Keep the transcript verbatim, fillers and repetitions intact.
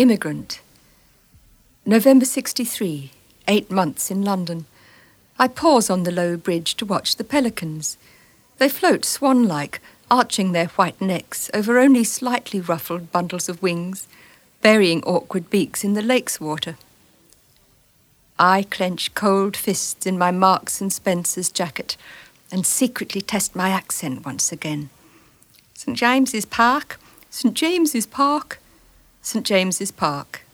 Immigrant. November sixty-three, eight months in London. I pause on the low bridge to watch the pelicans. They float swan-like, arching their white necks over only slightly ruffled bundles of wings, burying awkward beaks in the lake's water. I clench cold fists in my Marks and Spencer's jacket and secretly test my accent once again. St James's Park, St James's Park, St James's Park.